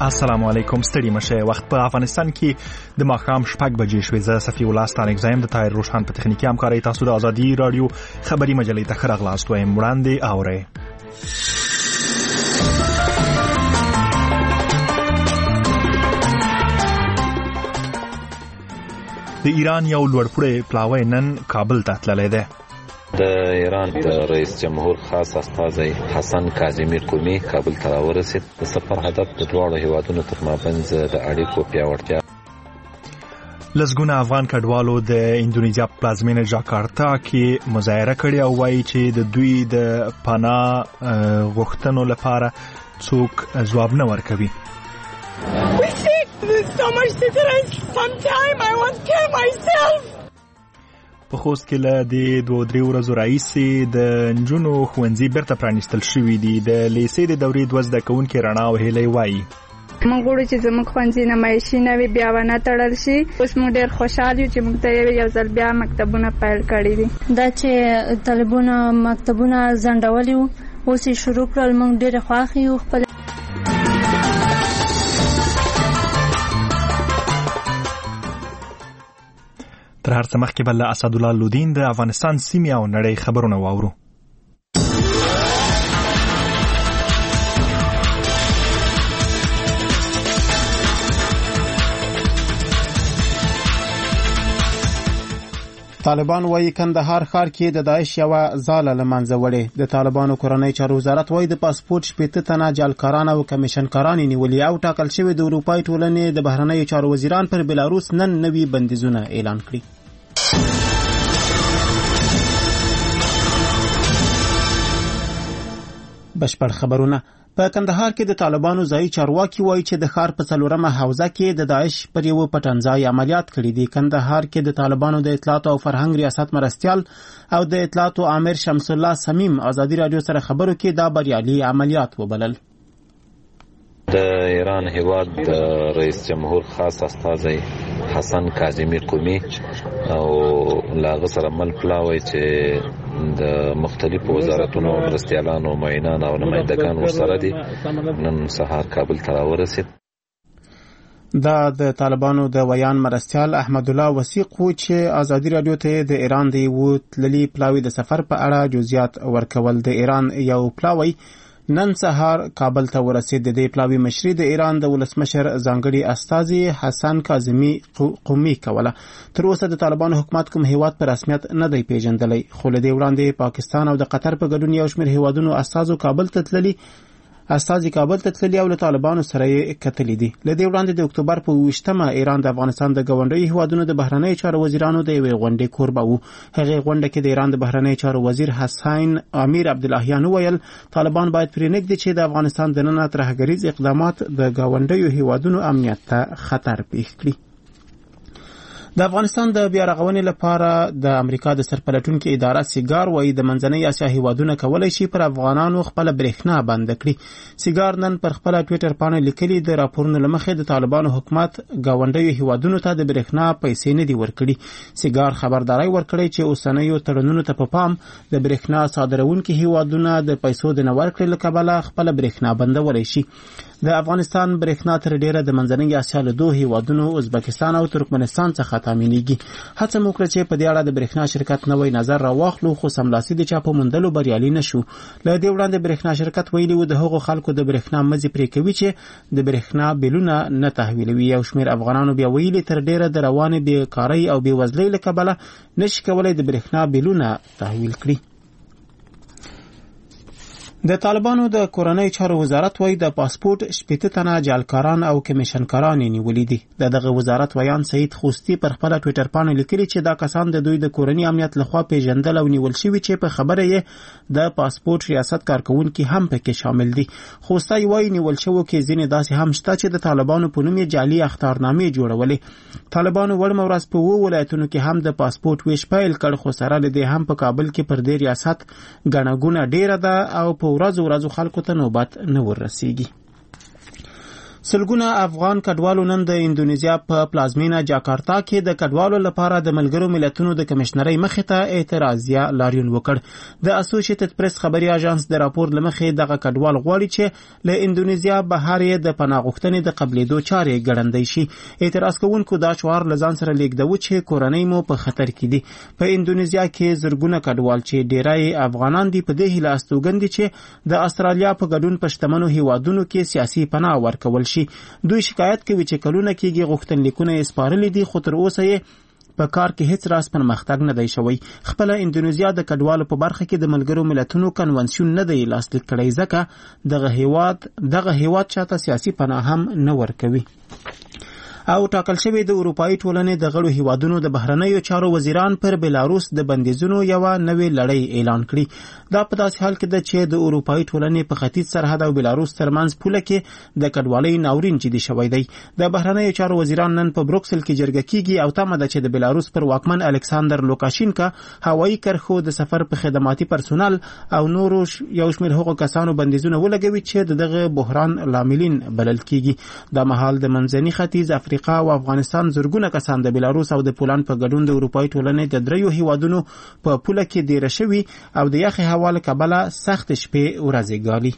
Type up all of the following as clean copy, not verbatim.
السلام علیکم. ستړي مشه. وخت په افغانستان کې د ماښام 6 بجې شوې. زه صفی الله ستانک زایم د طاهر روشان په تخنیکی همکارۍ تاسو د ازادي رادیو خبري مجلې ته خراغلاست وایم. وړاندې اورئ. د ایران یو لوړپوړی پلاوی نن کابل ته تللی دی. د ایران د رئیس جمهور خاص استازی حسن کاظمی قومي کابل ته ورسید. د سفر هدف د دواړو هیوادونو ترمنځ د اړیکو پیاوړتیا. لسګونه افغان کډوالو د اندونیزیا پلازمینه جاکارتا کې مظاهره کړې او وایي چې د دوی د پناه غوښتنو لپاره څوک ځواب نه ورکوي. په خوست کې له د 2-3 ورځو راهیسې د نجونو ښوونځي بیرته پرانیستل شوي دي. د لیسې د دورې 2 زده کوونکي رڼا وهیلۍ وایي موږ غواړو چې زموږ ښوونځي نمایشي نوي بیا ونه تړل شي. اوس موږ ډېر خوشحال یو چې موږ ته یو ځل بیا مکتبونه پیل کړي دي. دا چې طالبانو مکتبونه ځنډولي وو اوس یې شروع کړل. موږ ډېر خوښ یو. خپل تر هر څه مخکې بل اسدالله لودین د افغانستان سیمې او نړۍ خبرونه واورو. طالبان وايي کندهار ښار کې د داعش یو ځاله لمنځه وړي. د طالبانو کورنۍ چارو وزارت وايي د پاسپورت 80 تنه جالکاران او کمیشنکاران نیولي او ټاکل شوی د اروپای ټولنې د بهرنیو چارو وزیران پر بلاروس نن نوي بندیزونه اعلان کړي. بشپړ خبرونه. په کندهار کې د طالبانو ځایي چارواکي وایي چې د ښار په 4مه حوزه کې د داعش پر یو پټنځای عملیات کړي دي. کندهار کې د طالبانو د اطلاعات او فرهنګ ریاست مرستیال او د اطلاعات عامر شمس الله سمیم ازادي رادیو سره خبرو کې دا بریالي عملیات وبلل. د ایران هیواد د رئیس جمهور خاص استازی حسن کاظمی قومي او لاغه سره مل پلاوي چې د مختلفو وزارتونو مرستیالانو معینان او نمائندگان ورسره دي. نن سهار کابل ته ورسید. دا د طالبانو د ویان مرستیال احمد الله وثیق و چې ازادي رادیو ته د ایران د یو تللی پلاوي د سفر په اړه جزئیات ورکول. د ایران یو پلاوي نن سهار کابل ته ورسید. د دې پلاوي مشري د ایران د ولسمشر ځانګړي استازي حسن کاظمی قومي کوله. تر اوسه د طالبانو حکومت کوم هیواد په رسمیت نه دی پیژندلی، خو له دې وړاندې پاکستان او د قطر په ګډون یو شمېر هیوادونو استازي کابل ته تللي او له طالبانو سره یې کتلي دي. له دې وړاندې د اکتوبر په 20مه ایران د افغانستان د ګاونډیو هیوادونو د بهرنیو چارو وزیرانو د یوې غونډې کوربه و. هغې غونډه کې د ایران د بهرنیو چارو وزیر حسین امیر عبداللهیان وویل طالبان باید پرېنږدي چې د افغانستان دننه ترهګریز اقدامات د ګاونډیو هیوادونو امنیت ته خطر پیښ کړي. د افغانستان د بیا رغونې لپاره د امریکا د سرپلټونکو اداره سیګار وايي د منځنۍ اسیا هیوادونه کولای شي پر افغانانو خپل برېښنا بند کړي. سیګار نن پر خپل ټویټر باندې لیکلي د راپورونو لمخې د طالبانو حکومت ګاونډیو هیوادونو ته د برېښنا پیسې نه دي ورکړي. سیګار خبرداري ورکړي چې اوسنیو تړونونو ته په پام د برېښنا صادرونکو هیوادونه د پیسو د نه ورکړې له کبله خپل برېښنا بندولی شي. د افغانستان برېښنا تر ډیره د منځنۍ اسیا له 2 هیوادونو ازبکستان او ترکمنستان څخه تامینېږي. هڅه مو وکړه چې په دې اړه د برېښنا شرکت نوی نظر راواخلو خو سملاسي د چا په موندلو بریالي نشو. له دې وړاندې برېښنا شرکت ویلي و د هغو خلکو د برېښنا مزي پرې کوي چې د برېښنا بیلونه نه تحویلوي. یو شمېر افغانانو بیا ویلي تر ډیره د روانې بیکارۍ او بېوزلۍ له کبله نشي کولای د برېښنا بیلونه تحویل کړي. د طالبانو د کورنۍ چارو وزارت وايي د پاسپورت 80 تنه جالکاران او کمیشنکاران نیولي دي. دغه وزارت ویان سید خوستی پر خپل ټویټر باندې لیکلي چې دا کسان د دوی د کورنۍ امنیت لخوا پیژندل او نیول شوي چې په خبره یې د پاسپورت ریاست کارکونکو هم پکې شامل دي. خوستی وايي نیول شوو کې ځینې داسې هم شته چې د طالبانو په نوم جعلي اخطارنامې جوړولې. طالبانو وړمه ورځ په 2 ولایتونو کې هم د پاسپورت ویش پیل کړ، خو سره له دې هم په کابل کې پر دې ریاست ګڼه ګوڼه ډیره ده او په ورځو خلکو ته نوبت نه ورسیږي. سلګونه افغان کډوالو نن د اندونیزیا په پلازمینه جاکارتا کې د کډوالو لپاره د ملګرو ملتونو د کمشنرۍ مخې ته اعتراضیه لاریون وکړ. د اسوسییټډ پریس خبري اژانس د راپور لمخې دغه کډوال غواړي چې له اندونیزیا بهر یې د پناه غوښتنې د قبلېدو چارې ګړندۍ شي. اعتراض کوونکو دا شعار له ځان سره لیږدوه چې کورنۍ مو په خطر کې دي. په اندونیزیا کې زرګونه کډوال چې ډیری افغانان دي په دې هیله استوګن دي چې د استرالیا په ګډون په شتمنو هیوادونو کې سیاسي پناه ورکول شي. دوی شکایت کوي چې کلونه کېږي غوښتنلیکونه یې سپارلي دي خو تر اوسه یې په کار کې هیڅ راز پرمختګ نه دی شوی. خپله اندونیزیا د کډوالو په برخه کې د ملګرو ملتونو کنونسیون نه دی لاسلیک کړی ځکه دغه هیواد چاته سیاسي پناه هم نه ورکوي. او ټاکل شوی د اروپایي ټولنې د غړو هیوادونو د بهرنیو چارو وزیران پر بلاروس د بندیزونو یو نوې لړۍ اعلان کړي. دا په داسې حال کې ده چې د اروپایي ټولنې په ختیځ سرحد او بلاروس ترمنځ پوله کې د کډوالۍ ناورین جدي شوی دی. د بهرنیو چارو وزیران نن په بروکسل کې جرګه کیږي او تمه ده چې د بلاروس پر واکمن الکساندر لوکاشینکا هوایي کرښو د سفر په خدماتي پرسونل او نورو یو شمېر هغو کسانو بندیزونه ولګوي چې دغه بحران لاملین بلل کیږي. دا مهال د منځني ختیځ افریقا او افغانستان زرګونه کسان د بلاروس او د پولند په ګډون د اروپایي ټولنې د دریو هیوادونو په پوله کې دیره شوي او د یخې هوا له کبله سخت شپې ورځې ګالي.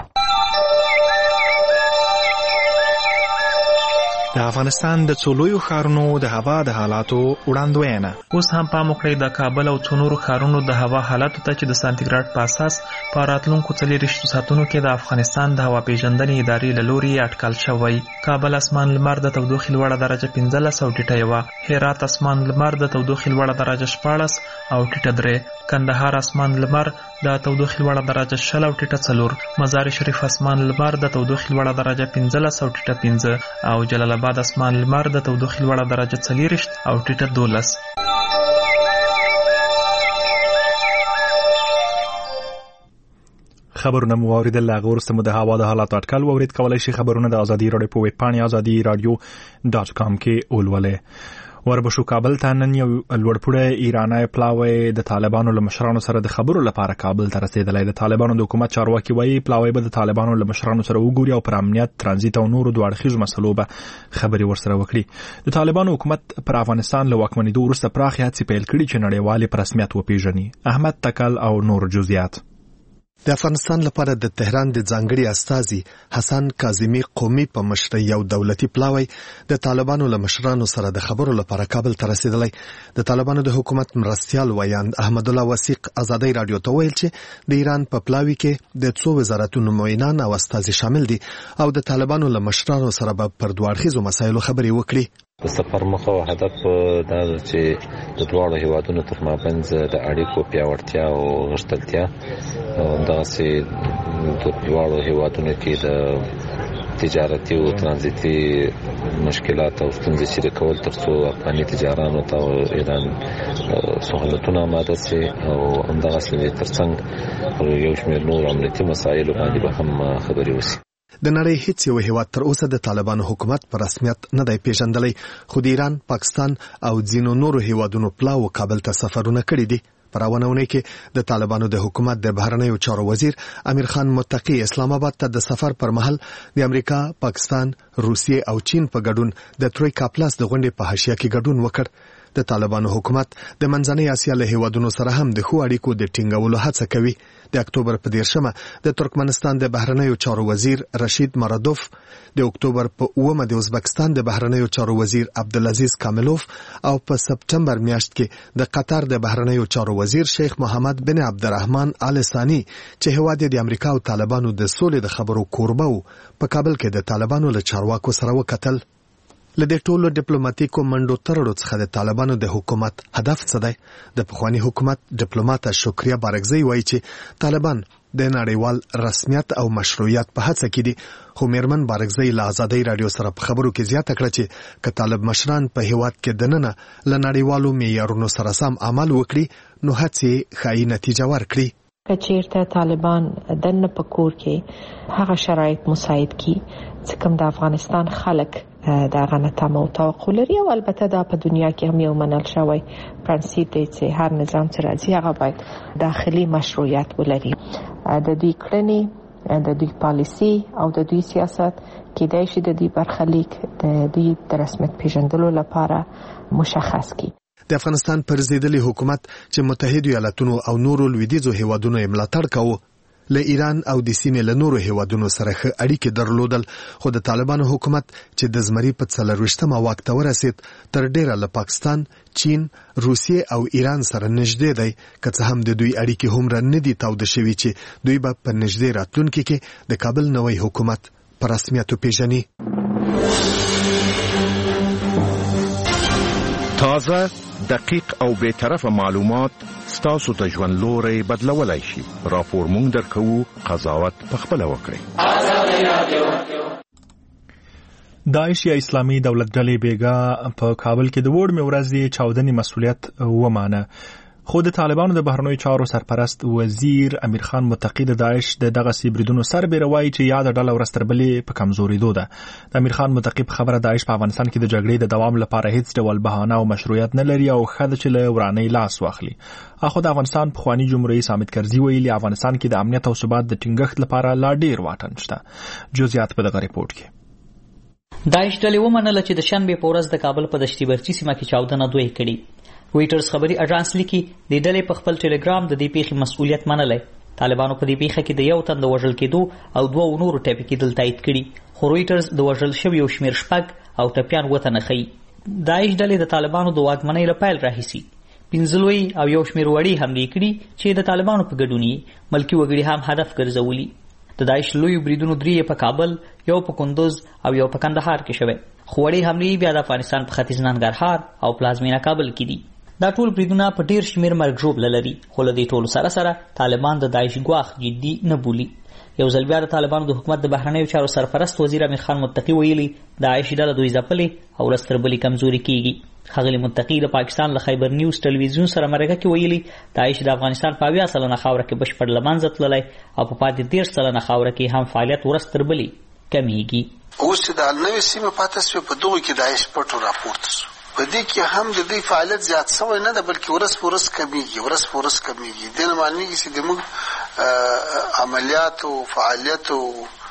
د افغانستان د څو لویو ښارونو د هوا د حالاتو وړاندوینه. اوس هم پام وکړئ د کابل او څو نورو ښارونو د هوا حالاتو ته چې د سانتیګراډ په اساس په راتلونکو 24 ساعتونو کې د افغانستان د هوا پیژندنې ادارې له لوري اټکل شوی. کابل اسمان لمر د تودوخې لوړه درجه 15 او ټیټه 1، هرات اسمان لمر د تودوخې لوړه درجه 14 او ټیټه 3، کندهار اسمان لمر د تودوخې لوړه درجه 60 او ټیټه 4، مزار شریف اسمان لمر د تودوخې لوړه درجه 15 او ټیټه 5 او جلال آباد اسمان لمر د تودوخې لوړه درجه 40 او ټیټه 12. خبرونه مو اوریدل. هغه وروسته مو د هوا د حالاتو اټکل واورید. کولای شئ خبرونه د ازادي راډیو په ویب پاڼې azadi.radio.com کې ولولئ. وربشو کابل ته نن یو لوړپوړی ایرانی پلاوی د طالبانو له مشرانو سره د خبرو لپاره کابل ته رسیدلی. د طالبانو د حکومت چارواکي وایي پلاوی به د طالبانو له مشرانو سره وګوري او پر امنیت، ترانزیت او نورو دوه اړخیزو مسلو به خبرې ورسره وکړي. د طالبانو حکومت پر افغانستان له واکمنېدو وروسته پراخې هڅې پیل کړي چې نړیوالې په رسمیت وپیژني. احمد تکل او نور جزئیات. د افغانستان لپاره د تهران د ځانګړي استازي حسن کاظمي قومي په مشرۍ یو دولتي پلاوی د طالبانو له مشرانو سره د خبرو لپاره کابل ته رسیدلی. د طالبانو د حکومت مرستیال ویاند احمد الله وثیق ازادي رادیو ته ویل چې د ایران په پلاوی کې د څو وزارتونو معینان او استازي شامل دي او د طالبانو له مشرانو سره به پر دوه اړخیزو مسایلو خبرې وکړي. د سفر موخه او هدف دا چې د دواړو هیوادونو ترمنځ د اړیکو پیاوړتیا او غښتلتیا او داسې د دواړو هیوادونو کې د تجارتي او ترانزیتي مشکلات او ستونزې چې کول ترڅو افغاني تجارانو ته ایران سہولتونه آماده شي او همدغسې ترڅنګ یو شمېر نور امنیتي مسایلو باندې به هم خبرې وشي. د نړۍ هیڅ یو هیواد تر اوسه د طالبانو حکومت په رسمیت نه دی پیژندلی، خو د ایران، پاکستان او ځینو نورو هیوادونو پلاو کابل ته سفرونه کړي دي. په روانه اونۍ کې د طالبانو د حکومت د بهرنیو چارو وزیر امیر خان متقي اسلام آباد ته د سفر پر مهال د امریکا، پاکستان، روسیې او چین په ګډون د ترویکا پلاس د غونډې په حاشیه کې ګډون وکړ. د طالبانو حکومت د منځنۍ اسیا له هیوادونو سره هم د ښو اړیکو د ټینګولو هڅه کوي. د اکتوبر په 13مه د ترکمنستان د بهرنیو چارو وزیر رشید مرادوف، د اکتوبر په 9مه د ازبکستان د بهرنیو چارو وزیر عبدالعزیز کاملوف او په سپټمبر میاشت کې د قطر د بهرنیو چارو وزیر شیخ محمد بن عبدالرحمن آل ثانی چې هیواد د امریکا او طالبانو د سولې د خبرو کوربه وو په کابل کې د طالبانو له چارواکو سره وکتل. لدې ټولو ډیپلوماټیکو منډو ترړو څخه د طالبانو د حکومت هدف څه دی؟ د پخوانی حکومت ډیپلوماټ شکریا بارګزی وایي چې طالبان د نړیوال رسمیت او مشروعیت په هڅه کې دي، خو میرمن بارګزی له ازادي رادیو سره په خبرو کې زیاته کړه چې که طالب مشران په هیواد کې دننه له نړیوالو معیارونو سره سم عمل وکړي نو هڅې ښایي نتیجه ورکړي. که چیرته طالبان دننه په کور کې هغه شرایط مساعد کی چې کوم د افغانستان خلک دا غنه تمه او توقع لري، او البته دا په دنیا کې هم یو منل شوی پرنسیپ دی چې هر نظام چې راځي هغه باید داخلي مشروعیت ولري. د دې کړنې د دوی پالیسی او د دوی سیاست کېدای شي د دې برخلیک د دوی د رسمیت پیژندلو لپاره مشخص کړي. د افغانستان پر ضد حکومت چې متحده ایالاتونو او نورو لویدیځو هیوادونو یې ملاتړ کاوه، له ایران او د سیمې له نورو هیوادونو سره ښه اړیکې درلودل، خو د طالبانو حکومت چې د زمري په 24مه واک ته ورسید تر ډیره له پاکستان، چین، روسیې او ایران سره نږدې دی، که څه هم د دوی اړیکې هومره نه دي تاوده شوي چې دوی به په نږدې راتلونکي کې د کابل نوی حکومت په رسمیت وپېژني. تازه، دقیق او بی‌طرفه معلومات ستاسو ته ژوند لوري بدلولای شي. راپور مونږ درکوو، قضاوت پخپله وکړئ. داعش یا اسلامي دولت ډلې بیګا په کابل کې د وړمې ورځې چاودنې مسؤلیت ومانه، خو د طالبانو د بهرنیو چارو سرپرست وزیر امیر خان متقی د داعش د دغه سیبریدونو سربېره وایي چې یاد ډله ورځ تر بلې په کمزورېدو ده. د امیر خان متقی په خبره داعش په افغانستان کې د جګړې د دوام لپاره هیڅ ډول بهانه او مشروعیت نه لري او ښه ده چې له ورانۍ لاس واخلي. اخو د افغانستان پخوانی جمهوریت رئیس حامد کرزي ویلي افغانستان کې د امنیت او ثبات د ټینګښت لپاره لا ډیر واټن شته. جزئیات په دغه ریپورت کې. داعش ډلې ومنله چې د شنبې په ورځ د کابل په دشتي برچي سیمه کې چاودنه دوی کړي. ویټرز خبري اژانس لیکي د ډلې په خپل ټلګرام د دې پیښې مسؤلیت منلی. طالبانو په دې پیښه کې د یو تن د وژل کېدو او دوه نورو ټپي کېدل تایید کړي، خو رویټرز د وژل شویو شمېر 6 او ټپیان وتنه ښیي. داعش ډلې د طالبانو د واکمنۍ له پیل راهیسي 15 لوی او یو شمېر وړې حملې کړي چې د طالبانو په ګډون یې ملکي وګړي هم هدف ګرځولي. د داعش لوی بریدونو 3 په کابل، یو په کندوز او یو په کندهار کې شوه، خو وړې حملې بیا د افغانستان په ختیځ ننګرهار او پلازمینه کابل کې دي. دا ټول بریدونه په ډیر شمیر مرګ ژوبله لري، خو له دې ټولو سره سره طالبان د داعش ګواښ جدي نه بولي. یو ځل بیا د طالبانو د حکومت د بهرنیو چارو سرپرست وزیر امیر خان متقی ویلي داعش ډله دوی ځپلې او ورځ تر بلې کمزوري کیږي. ښاغلي متقی د پاکستان له خیبر نیوز ټلویزیون سره مرکه کې ویلي داعش د افغانستان په 80% خاوره کې بشپړ له منځه تللی او په پاتې 13% خاوره کې هم فعالیت ورځ تر بلې کمیږي. اوس د نوې سیمه پاتې شوه په دغه کې داعش پټو راپورته شو، په دې کې هم د دې فعالیت زیات شوی نه ده، بلکې ورځ په ورځ کمیږي. دې نه معنیږي چې د موږ عملیات او فعالیت او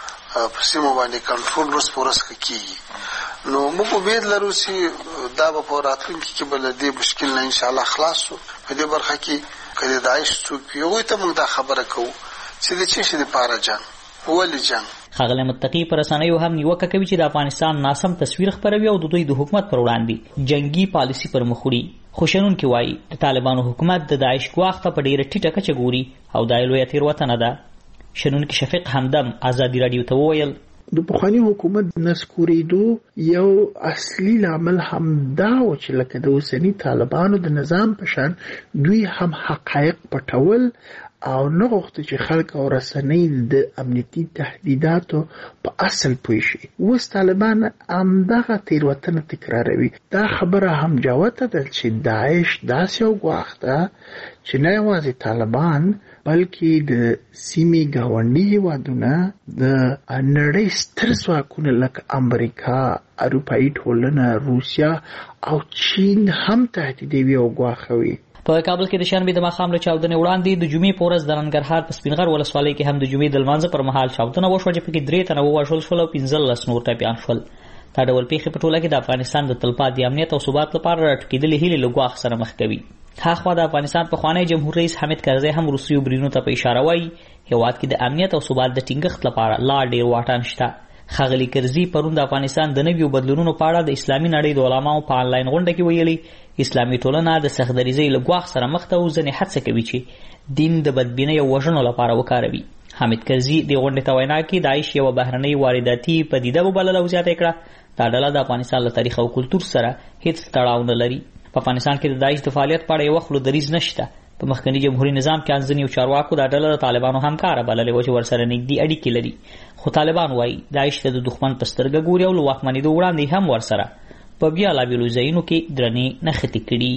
په سیمه باندې کنټرول ورځ په ورځ کیږي. نو موږ امید لرو چې دا به په راتلونکي کې بل دې مشکل نه ان شاء الله خلاص شو. په دې برخه کې کله داعش څوک یو ته موږ دا خبره کوو چې د چی شي لپاره جنگ ولې جنگ. ښاغلی متقی پر رسنیو هم نیوکه کوي چې د افغانستان ناسم تصویر خپروي او د دوی د حکومت پر وړاندې جنگي پالیسي پر مخ وړي. خو شنونکي وایي د طالبانو حکومت د داعش ګواښ ته په ډیره ټیټه کچه ګوري او دا یې لویه تېروتنه ده. شنونکي شفیق همدم ازادي راډیو ته وویل د پخواني حکومت نسکورېدو یو اصلي لامل هم دا و چې لکه د اوسني طالبانو د نظام په شان دوی هم حقایق پټول او نه غوښتل چې خلک او رسنۍ د امنیتي تهدیداتو په اصل پوه شي. اوس طالبان همدغه تېروتنه تکراروي. دا خبره هم جوته ده چې داعش داسې یو ګواښ ده چې نه یوازې طالبان بلکې د سیمې ګاونډي هېوادونه د نړۍ ستر ځواکونه لکه امریکا، اروپایي ټولنه، روسیه او چین هم تهدیدوي او ګواښوي. په کابل کې د شنبې د ماښام له چاودنې وړاندې د جمعې په ورځ د ننګرهار په سپینغر ولسوالۍ کې هم د جمعې د لمانځه پر مهال چاودنه وشوه چې پکې 3 تنه ووژل شول او 15 نور ټپیان شول. دا ډول پیښې په ټوله کې د افغانستان د تلپاتې امنیت او ثبات لپاره راټوکېدلې هیلې له ګواښ سره مخ کوي. هاخوا د افغانستان پخوانی جمهور رئیس حامد کرزي هم روسیو بریدونو ته په اشاره وایي هېواد کې د امنیت او ثبات د ټینګښت لپاره لا ډېر واټن شته. ښاغلي کرزي پرون د افغانستان د نویو بدلونونو په اړه د اسلامي نړۍ د علماو په آنلاین غونډه کې ویلي اسلامي ټولنه د سختدریزۍ له ګواښ سره مخ ده او ځینې هڅه کوي چې دین د بدبینۍ او وژنو لپاره وکاروي. حامد کرزي د غونډې ته وینا کې داعش یوه بهرنۍ وارداتي پدیده وبلله او زیاته کړه دا ډله د افغانستان له تاریخ او کلتور سره هیڅ تړاو نه لري. په افغانستان کې د داعش د فعالیت په اړه یو خلو دریځ نشته. په مخکني جمهوریت نظام کې ځینې چارواکو دا ډله د طالبانو همکاره بللې وه چې ورسره نږدې اړیکې لري، خو طالبان وایي داعش ته د دښمن په سترګه ګوري او له واکمنېدو وړاندې هم ورسره په بیلابیلو ځایونو کې درنې نښتې کړي.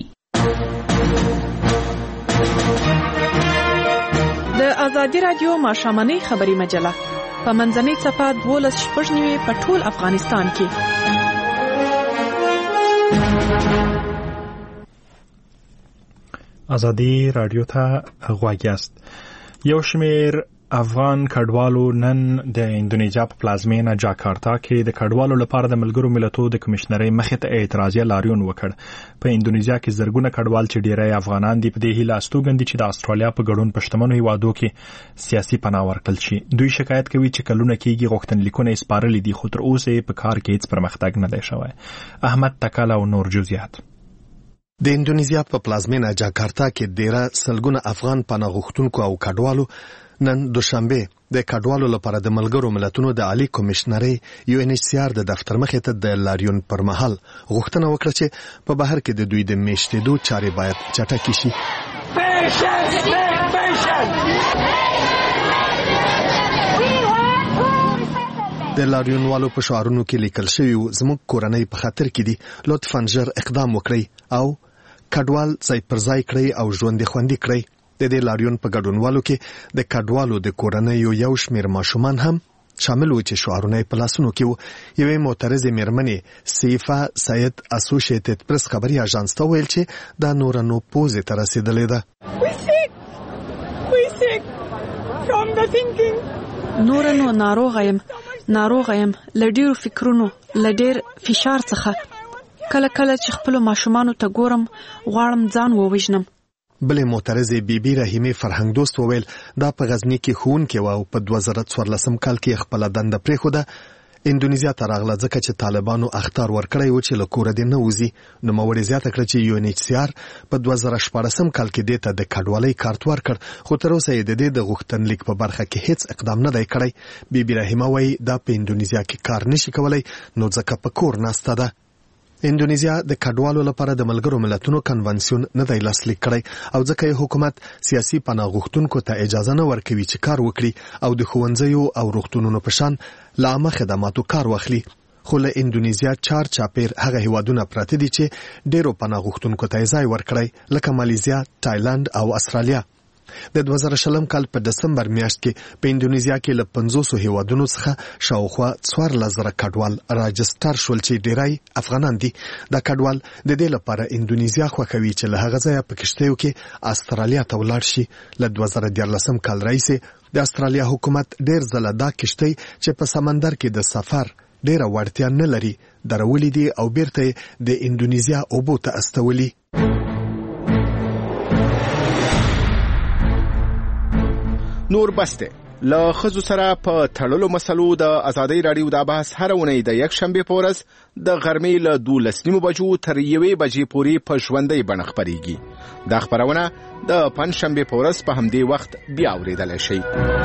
د ازادي راډیو ماښامنۍ خبري مجله په منځنۍ صفحه 12:09 په ټول افغانستان کې. ازادي راډیو ته غواړئ یو شمېر افغان کډوالو نن د اندونیزیا په پلازمینه جاکارتا کې د کډوالو لپاره د ملګرو ملتونو د کمشنرۍ مخې ته اعتراضیه لاریون وکړ. په اندونیزیا کې زرګونه کډوال چې ډیری افغانان دي په دې هیله استوګندي چې د استرالیا په ګډون پښتمنو هیوادو کې سیاسي پناه ورکړل شي. دوی شکایت کوي چې کلونه کېږي غوښتنلیکونه یې سپارلي دي خو تر اوسه په کار کې هیڅ پرمختګ نه دی شوی. احمد تکاله او نور جزئیات. د اندونیزیا په پلازمینه جاکارتا کې ډیره سلګونه افغان پناه غوښتونکو او کډوالو نن دوشنبه د کډوالو لپاره د ملګرو ملتونو د عالی کمشنرۍ UNHCR د دفتر مخې ته د لاریون پر مهال غوښتنه وکړه چې په بهر کې د دوی د میشتېدو چارې باید چټکې شي. د لاریونوالو په شعارونو کې لیکل شوی زموږ کورنۍ په خطر کې دي، لطفاً ژر اقدام وکړئ او کډوال ځای پر ځای کړئ او ژوند خوندي کړئ. د دې لاریون په ګډونوالو کې د کډوالو د کورنیو یو شمېر ماشومان هم شامل و چې شعارونه په لاسونو کې وو. یوې معترضې مېرمنې سیفا سید اسوسییټډ پریس خبري اژانس ته ویل چې دا نورانو پوزې ته رسېدلې ده. نورانو ناروغه يم لډیرو فکرونو لډیر فشار څخه کله چې خپل ماشومانو ته ګورم غواړم ځان ووژنم. بلې معترضې بیبي رحیمه فرهنګ دوست وویل دا په غزنی کې ښوونکې وه او په 2014 کال کې خپله دنده پرېښوده. اندونیزیا ته راغله ځکه چې طالبانو اخطار ورکړی و چې له کوره دې نه وځي. نوموړې زیاته کړه چې UNHCR په 2014 کال کې دې ته د کډوالۍ کارت ورکړ خو تر اوسه یې د دې د غوښتنلیک په برخه کې هیڅ اقدام نه دی کړی. بیبي رحیمه وایي دا په اندونیزیا کې کار نشي کولی نو ځکه په کور ناسته ده. اندونیزیا د کډوالو لپاره د ملګرو ملتونو کنونسیون نه دی لاسلیک کړی او ځکه یې حکومت سیاسي پناه غوښتونکو ته اجازه نه ورکوي چې کار وکړي او د ښوونځیو او روغتونونو په شان له عامه خدماتو کار واخلي. خو له اندونیزیا چار چاپیر هغه هیوادونه پراته دي چې ډیرو پناه غوښتونکو ته ځای ورکړی لکه مالیزیا، تایلند او استرالیا. د 2020 کال په دسمبر میاشت کې په اندونیزیا کې له 500 هیوادونو څخه شاوخوا 14,000 کډوال راجستر شول چې ډیری افغانان دي. دا کډوال د دې لپاره اندونیزیا خوښوي چې له هغه ځایه په کشتیو کې استرالیا ته ولاړ شي. له 2014 کال راهیسې د استرالیا حکومت ډیر ځله دا کشتۍ چې په سمندر کې د سفر ډیره وړتیا نه لري درولې دي او بیرته د اندونیزیا اوبو ته استولي. نور بسته له خزو سره په تړلو مسلو د ازادۍ راډیو د بحث هر اونۍ د یک شنبه په ورځ د غرمې له 12 بجو تر 1 بجې پورې په ژوندۍ بڼه خپرېږي. دا خبرونه د پنځشنبه په ورځ په همدې وخت بیا اورېدلی شئ.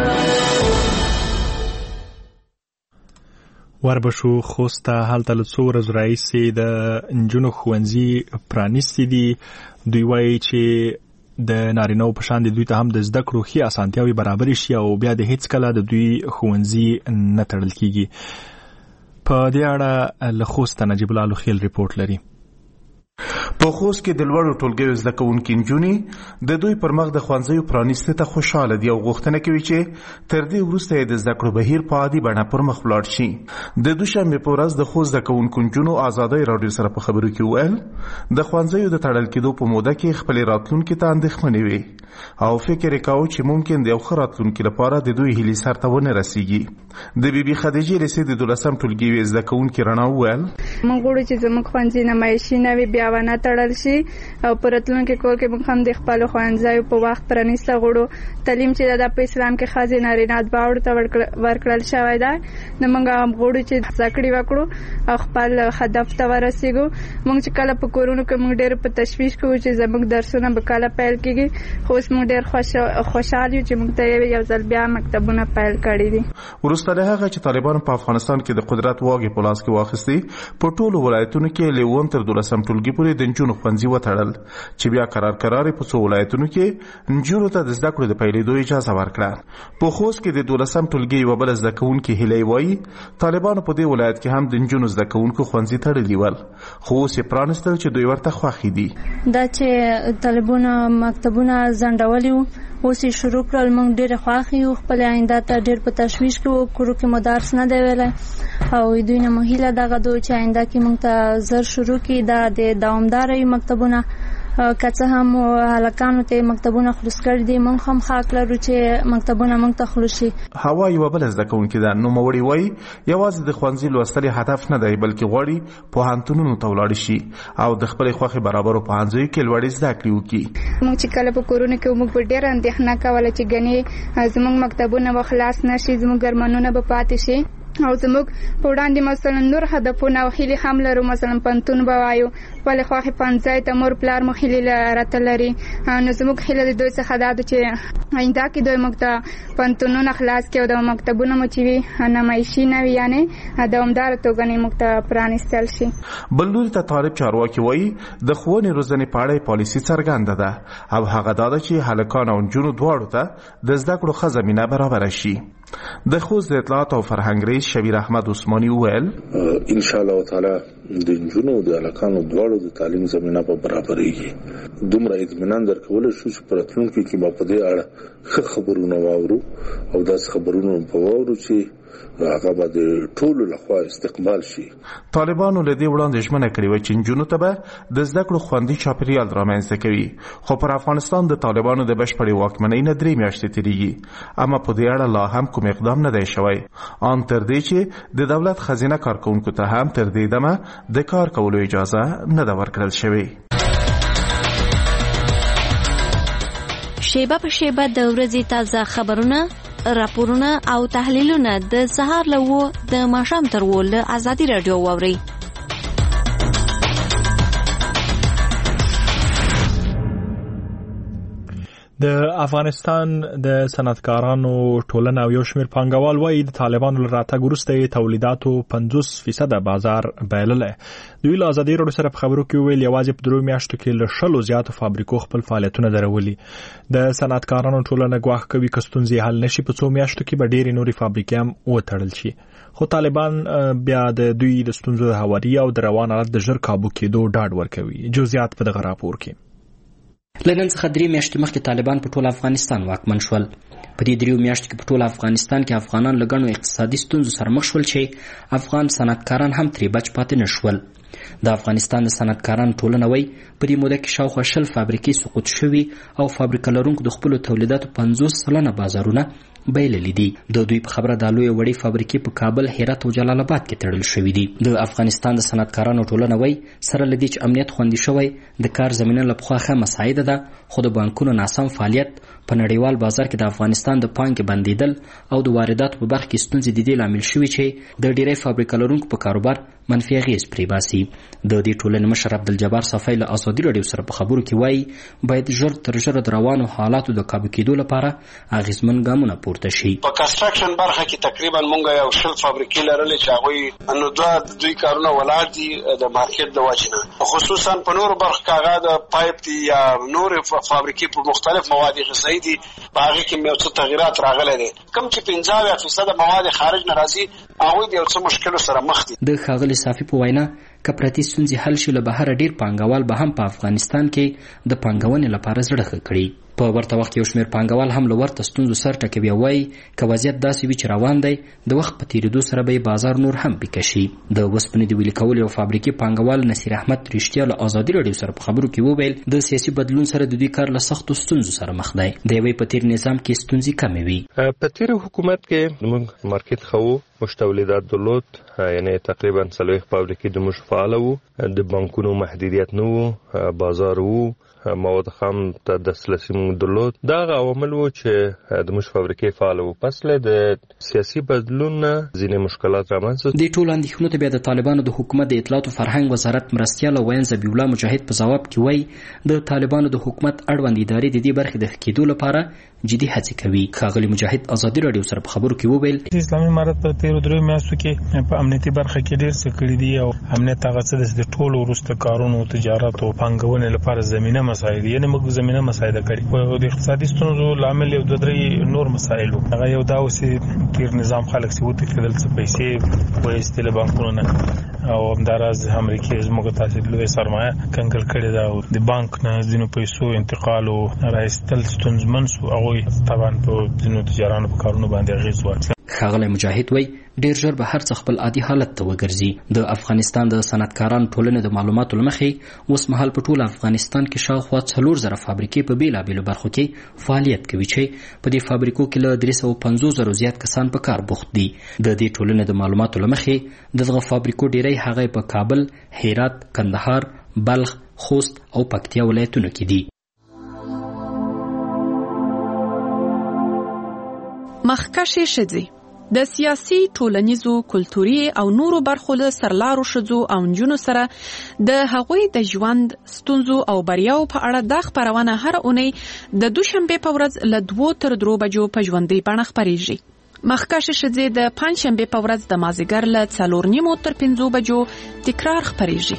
وربشو خوسته هلته له څو ورځو راهیسې د نجونو ښوونځي پرانیستي دي. دوی وایي چې د نارینه‌و په شان دوی ته هم د زده کړو ښې اسانتیاوې برابرې شي او بیا د هیڅ کله د دوی ښوونځي نه تړل کیږي. په دې اړه له خوسته نجیب الله لوخیل ریپورت لري. په خوست کې د لوړو ټولګیو زده کوونکي نجونې د دوی پر مخ د ښوونځیو پرانیستو ته خوشاله دي او غوښتنه کوي چې تر دې وروسته یې د زده کړو بهیر په عادي بڼه پر مخ ولاړ شي. د دوشنبه په ورځ د خوست زده کوونکو نجونو ازادۍ راډیو سره په خبرو کې وویل د ښوونځیو د تړل کېدو په موده کې خپل راتلونکي ته اندېښمنې وي او فکر یې کاوه چې ممکن د یو ښه راتلونکي لپاره د دوی هیلې سرته ونه رسیږي. د بیبي خدیجې رسید د 12 ټولګي زده کوونکي رڼا وویل موږ غواړو چې زموږ ښوونځي نمایشي نه وي بیا ونه تړل شي او په راتلونکي کال کې موږ هم د خپلو ښوونځیو په وخت پرانیسته غواړو. تعلیم چې د په اسلام کې ښځې نارینه دواړو ته ورکړل شوی دی نو موږ هم غواړو چې زده کړې وکړو او خپل هدف ته ورسیږو. موږ چې کله په کورونو کې موږ ډېر په تشویش کوو چې زموږ درسونه به کله پیل کېږي خو اوس موږ ډېر خوشحال یو چې موږ ته یو ځل بیا مکتبونه پیل کړي دي. وروسته له هغه چې طالبانو په افغانستان کې د قدرت واګې په لاس کې واخیستې په ټولو ولایتونو کې له 1 تر 12 ټولګي پورې د نجونو ښوونځي وتړل چې بیا قرار په څو ولایتونو کې نجونو ته د زده کړو د پیلېدو اجازه ورکړه. په خوست کې د 12 ټولګي یوه بله زده کوونکې هیلې وایي طالبانو په دې ولایت کې هم د نجونو زده کوونکو ښوونځي تړلي ول خو اوس یې پرانیستل چې دوی ورته خوښې دي. دا چې طالبانو مکتبونه ځنډولي وو اوس یې شروع کړل موږ ډېر خوښ یو خپل آینده ته ډېر په تشویش کې وو کورو کې مو درس نه دی ویلی او دوی نه مو هیله دغه دو چې آینده کې موږ ته زر شروع کړي دا د دوامداره مکتبونه که څه هم هلکانو ته مکتبونه خلاص کړي دي، موږ هم حق لرو چې مکتبونه موږ ته خلاص شي. هوا یو بل زده کوونکې ده. نوموړي وایي یوازې د ښوونځي لوستل هدف نه دی، بلکې غواړي پوهنتونونو ته ولاړ شي او د خپلې خوښې برابرو پوهنځیو کې لوړې زده کړې وکړي. موږ چې کله په کورونو کې موږ په ډېره اندېښنه کوله چې ګنې زموږ مکتبونه به خلاص نه شي، زموږ ارمانونه به پاتې شي او زموږ په وړاندې مثلا نور هدفونه او هیلې هم لرو. مثلا پوهنتون به وایو، خپلې خوښې ښوونځی ته مور پلار مو هیلې راته لري، نو زموږ هیله د دوی څخه دا ده چې آینده کې دوی موږ ته پوهنتونونه خلاص کړي او د مکتبونه مو چې وي نمایشي نه وي، یعنې دوامداره توګه موږ ته پرانیستل شي. بل لوري ته طالب چارواکي وایي د ښوونې روزنې په اړه پالیسي څرګنده ده او هغه دا ده چې هلکان او نجونو دواړو ته د زده کړو ښه زمینه برابره شي. د خوست د اطلاعات او فرهنګ رئیس شبیر احمد عثماني وویل ان شاء الله تعالی د نجونو او د هلکانو دواړو د تعلیم زمینه په برابرېږي. دومره اطمینان درکول شو چې په راتلونکي کې به په دې اړه ښه خبرونه واورو او داسې خبرونه په واورو چې هغه به د ټولو لخوا استقبال شي. طالبانو له دې وړاندې ژمنه کړې وه چې نجونو ته به د زده کړو خوندي چاپیریال رامنځته کوي، خو پر افغانستان د طالبانو د بشپړې واکمنۍ نه 3 میاشتې تېرېږي، اما په دې اړه لا هم کوم اقدام نه دی شوی، ان تر دې چې د دولت خزینه کارکوونکو ته هم تر دې دمه د کار کولو اجازه نه ده ورکړل شوې. شیبه په شیبه د ورځې تازه خبرونه، راپورونه او تحلیلونه د سهار له 9 د ماښام تر 10 له ازادي رادیو واورئ. د افغانستان د صنعتکارانو ټولنه او یو شمېر پانګوال وایي د طالبانو له راتګ وروسته تولیداتو 50% بازار بایللی. دوی له ازادي راډیو سره په خبرو کې وویل یوازې په 3 میاشتو کې له 100 زیاتو فابریکو خپل فعالیتونه درولي. د صنعتکارانو ټولنه ګواښ کوي که ستونزې حل نشي په 2 میاشتو کې به ډېرې نورې فابریکې هم وتړل شي، خو طالبان بیا د دوی د ستونزو د هواري او د روان حالت د ژر کابو کېدو ډاډ ورکوي. جزئیات په دغه راپور کې. لنن څخه 3 میاشتې مخکې طالبان په ټول افغانستان واکمن شول. په دې 3 میاشتو کې په ټول افغانستان کې افغانان له ګڼو اقتصادي ستونزو سره مخ شول چې افغان صنعتکاران هم ترې بچ پاتې نه شول. د افغانستان د صنعتکارانو ټولنه وایي په دې موده کې شاوخوا 20 فابریکې سقوط شوي او فابریکه لرونکو د خپلو تولیداتو 50% بازارونه بایللي دي. د دوی په خبره د لوی وړې فابریکې په کابل، هرات او جلال آباد کې تړل شوې دي. د افغانستان د صنعتکارانو ټولنه وایي سره لدی چې امنیت خوندي شوی د کار زمینه له پخوا ښه مساعده ده، خو د بانکونو ناسم فعالیت په نړیوال بازار کې د افغانستان د پانګې بندیدل او د وارداتو په برخه کې ستونزې د دې لامل شوي چې د ډېری فابریکه لرونکو په کاروبار منفي اغېز پرې باسي. د دې ټولنې مشر عبدالجبار صفای له ازادي راډیو سره په خبرو کې وایي باید ژر تر ژره د روانو حالاتو د کابو کېدو لپاره اغېزمن ګامونه پورته شي. په کنسټرکشن برخه کې تقریبا مونږ یو 20 فابریکې لرلې چې هغوی نو دوی کارونه ولاړ دي د مارکیټ د وجې نه، خصوصا په نورو برخو کې هغه د پایپ دي یا نور فابریکې په مختلف مواد غذایي دي، په هغې کې یو څه تغیرات راغلی دی. کوم چې 50% مواد خارج نه راځي هغوی د یو څه مشکلو سره مخ دي. د ښاغلي صافي په وینا که پرتې ستونزې حل شي له بهره ډېر پانګوال به هم په افغانستان کې د پانګونې لپاره زړه ښه کړي. په ورته وخت یو شمېر پانګوال هم له ورته ستونزو سر ټکوي او وایي که وضعیت داسې وي چې روان دی د وخت په تېرېدو سره به یې بازار نور هم پیکه شي. د اوسپنې د ویلې کولو یو فابریکې پانګوال نصیر احمد رښتیا له ازادي راډیو سره په خبرو کې وویل د سیاسي بدلون سره د دوی کار له سختو ستونزو سره مخ دی. د یوې په تېر نظام کې ستونزې کمې وي. په تېر حکومت کې موږ مارکیټ خو موږ تولیدات درلود، یعنی تقریبا 40 فابریکې د موږ فعال وو، د بانکونو محدودیت نه وو، بازار وو، مواد خام ته دسترسی موږ درلود. دا عوامل وو چې د موږ فابریکې فعال وو. پس له د سیاسي بدلون نه ځینې مشکلات رامنځته. د ټولو اندېښنو ته بیا د طالبانو د حکومت د اطلاعات او فرهنګ وزارت مرستیال وین ذبیح الله مجاهد په ځواب کې وایي د طالبانو د حکومت اړوند ادارې د دې برخې د ښه کېدو لپاره جدي هڅې کوي. ښاغلي مجاهد ازادي راډیو سره په خبرو کې وویل اسلامي امارت په 13 میاشتو کې په امنیتي برخه کې ډېر څه کړي دي او امنیت هغه څه د ټولو وروسته کارونو، تجارت او پانګونې لپاره زمينه مسایل، یعنی موږ زمينه مسایل کړي. او د اقتصادي ستونزو لامل یو د درې نور مسایل هغه یو دا اوسې تیر نظام خلک سی وته کېدل څه پیسې وایستل بانکونو نه او همداراز امریکای زموږ تاسو لوی سرمایه کنګل کړي دا او د بانک نه ځینو پیسو انتقال او راستل ستونزمن شو. هغه طبعا په ځینو تجارانو په کارونو باندې اغیز ورکړ. ښاغلی مجاهد وایي ډیر ژر به هر څه خپل عادي حالت ته وګرځي. د افغانستان د صنعتکارانو ټولنې د معلوماتو له مخې اوس مهال په ټول افغانستان کې شاوخوا 4,000 فابریکې په بیلابیلو برخو کې فعالیت کوي چې په دې فابریکو کې له 350,000 زیات کسان په کار بوخت دي. د دې ټولنې د معلوماتو له مخې دغه فابریکو ډیری هغه په کابل، هرات، کندهار، بلخ، خوست او پکتیا ولایتونو کې دي. مخکشې ښځې د سیاسي، ټولنیزو، کلتوري او نورو برخو له سرلارو ښځو او نجونو سره د هغوی د ژوند ستونزو او بریاو په اړه دا خپرونه هر اونۍ د دوشنبې په ورځ له 2 تر 3 بجو په ژوندۍ بڼه خپریږي. مخکشې ښځې د پنجشنبې په ورځ د مازدیګر له 4:30 تر 5 بجو تکرار خپریږي.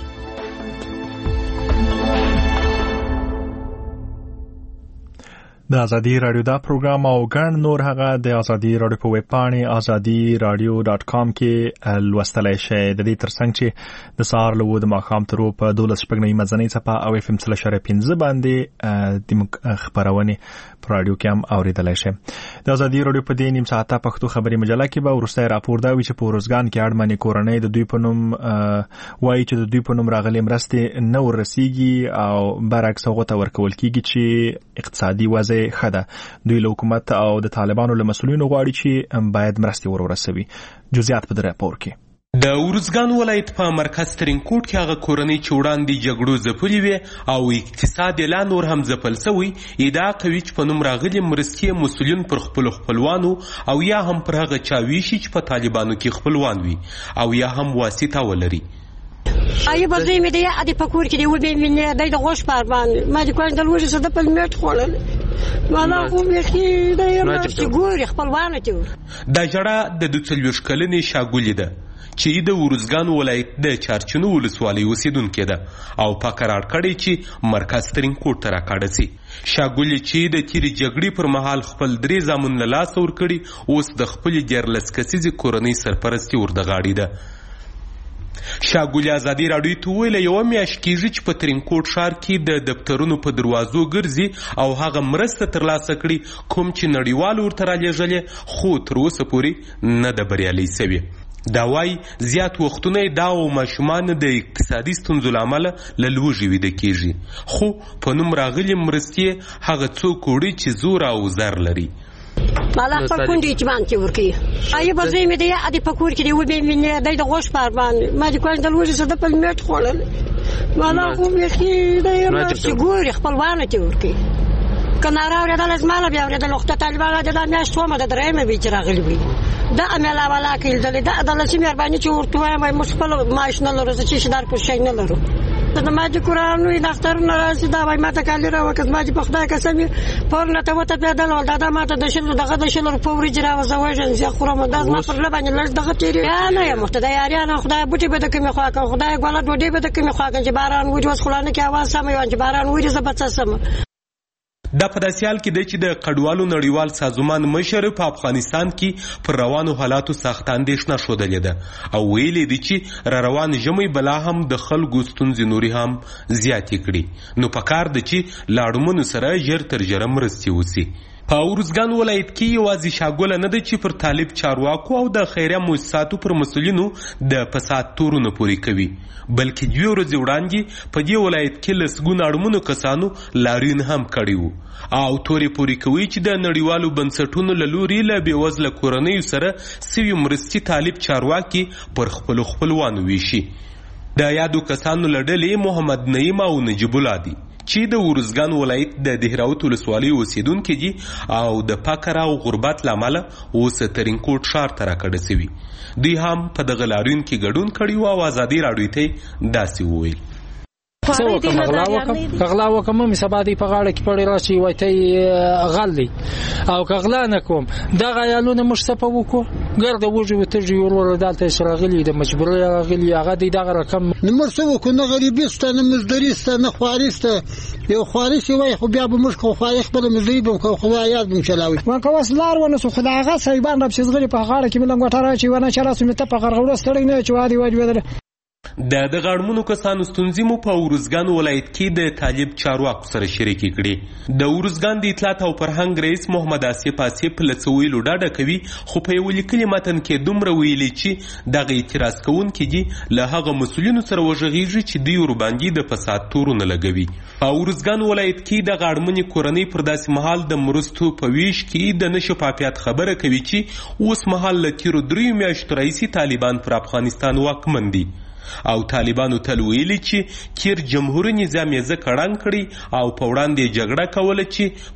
د ازادي رادیو دا پروګرام او ګڼ نور هغه د ازادي رادیو په ویب پاڼې azadiradio.com کې لوستلای شئ. د دې ترڅنګ چې د سهار له 9 د ماښام تر په 12:00 مزنۍ څپه او FM 3.5 باندې د خبرونه په رادیو کې هم اوریدلای شئ. د ازادي رادیو په دې نیم ساعته پښتو خبري مجله کې به ورسته راپور دا وی چې په روزګان کې اړمنې کورنۍ د دوی په نوم وایي چې د دوی په نوم راغلي مرستې نه ورسیږي او برعکس هغه ته ورکول کیږي چې اقتصادي وضع خده. دوی له حکومت او د طالبانو له مسؤلینو غواړي چې باید مرستې ورسوي. جزئیات په راپور کې. د ورزګان ولایت په مرکز ترینکوټ کې هغه کورنۍ چې وړاندې جګړو ځپلې وي او اقتصاد لا نور هم ځپل شوی ادعا کوي چې په نوم راغلي مرستې مسؤلین پر خپل خپلوانو او یا هم پر هغه چا ویشي چې په طالبانو کې خپلوان وي او یا هم واسطه ولري. آیا بزی می دی ادی پکور کې دی و به من د غوښ پر باندې ما دي کوم د لوجه صد په میټ خورل والا خو می خي د یو ګوري خپلوانه ته د جړه د 2 کلنې شاګولې ده چې د ورزګان ولایت د چارچنو ولسوالۍ اوسیدونکې ده او په قرار کړی چې مرکز ترینکوټ ته راکاږي سي. شاګولې چې د تیری جګړې پر مهال خپل 3 زامن له لاس ور کړی اوس د خپل 14 کسیزې کورنۍ سرپرستی ورده ده. شاګولې ازادي رادیو ته ویل یو میاشت کېږي چې په ترینکوټ ښار کې د دفترونو په دروازو ګرځي او هغه مرسته ترلاسه کړي کوم چې نړیوال ورته رالیږلې خو تر اوسه پورې نه ده بریالۍ سوې. دا وايي زیات وختونه دا او ماشومان د اقتصادي ستونزو له امله له لوږې ویده کېږي خو په نوم راغلي مرستې هغه څوک وړي چې زور او زر لري. مالا خپل کونډې چې باندې ورکی آیا بزې مې دی ادي پکور کې دی و به من د غوښ پر باندې ما دي کوم د لوجه صد په میټ خورل مالا خو می خي د یو ګوري خپلوانه ته ورکی کناره ورته لازماله بیا ورته لوخته طالبانه د میاشتو مده درېمه به چې راغلی وي دا عمله والا کې د لسمه باندې چې ورته وایم مې خپل معاش نه لرو چې شدار په شي نه لرو د ماجی قران وی دفتر نه راځي دا وای ماته کالی را وکړ ماجی په خدای قسم پر نه ته وته پیدل ول دا ماته د شل دغه د شل پورې جرا وزوجن زه خورم دا ما پر لبانه لږ دغه تیری نه یم مخته یاریانه خدای بوټي به د کومه خوا کا خدای ګوله ډوډۍ به د کومه خوا کا چې باران وځي وس خلانه کې आवाज سم یو چې باران وځي زبط سم. دا په داسې حال کې دی چې د کډوالو نړیوال سازمان مشر په افغانستان کې پر روانو حالاتو سخت اندېښنه ښودلې ده او ویلي دي چې را روان ژمی بلا هم د خلکو ستونزې نورې هم زیاتې کړي نو پکار ده چې له اړمنو سره ژر تر ژره مرستې وسي. په ورزګان ولایت کې یوازې شاګوله نه ده چې پر طالب چارواکو او د خیریه مؤسساتو پر مسؤلینو د فساد تورونه پورې کوي بلکې 2 ورځې وړاندې په دې ولایت کې لسګونه اړمنو کسانو لاریون هم کړي وو او تورې پورې کوي چې د نړیوالو بنسټونو له لوري له بېوزله کورنیو سره سوي مرستې طالب چارواکي پر خپلو خپلوانو ویشي. د یادو کسانو له ډلې محمد نعیم او نجیب الله دي چې د ورزګان ولایت د دهراوت ولسوالۍ اوسیدونکي دي او د فقر او غربت له امله اوس ترینکوټ ښار ته راکډه سوي. دوی هم په دغه لاریون کې ګډون کړی او ازادي راډیو ته داسې وویل غلا وکم مې سبا دی په غاړه کې پړې راشي وای ته غل دی او غلا نه کوم دا غیالونه مشتپه وکړو ګرځه وجو ته جوړول دالته شراغلی د مجبوري راغلی هغه دی دغه رقم نمبر څه وکړو نه غریبسته نه مزدریسته نه خوارسته یو خوارس وای خو بیا به مش خو خوارس خپل مزدری به خدای یاد بم چلاوي وان کو وسلار ونه سو خدای هغه سایبان رب شزغلی په غاړه کې ملنګ وټاره چې ونه چراسو مته په غرغړو ستړی نه چوادي وای د غړمنو کسانو ستونزې مو په ورزګان ولایت کې د طالب چارواکو سره شریکې کړې. د ورزګان د اطلاعات او فرهنګ رئیس محمد آصف لڅویلو ډاډه کوي، خو په یو لیکلي متن کې دومره ویلي چې دغه اعتراض کوونکي دي له هغه مسؤلینو سره وغږیږي چې دوی ورباندې د فساد تورونه لګوي. په ورزګان ولایت کې د غړمنې کورنۍ پر داسې مهال د مرستو په ویش کې د نشفافیت خبره کوي چې اوس مهال له تیرو 3 میاشتو راهیسې طالبان پر افغانستان واکمن دي او طالبانو تل ویلي چې کیر جمهوریت نظام یې ځکه ړنګ کړی او په وړاندې جګړه کوله چې